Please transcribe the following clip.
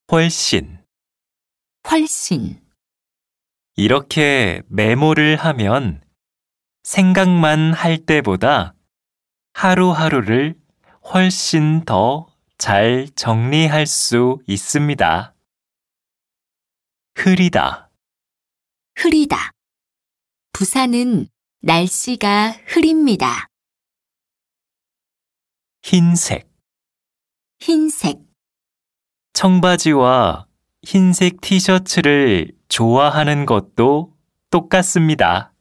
훨씬. 훨씬, 이렇게 메모를 하면 생각만 할 때보다 하루하루를 훨씬 더 잘 정리할 수 있습니다. 흐리다. 흐리다. 부산은 날씨가 흐립니다. 흰색. 흰색, 청바지와 흰색 티셔츠를 좋아하는 것도 똑같습니다.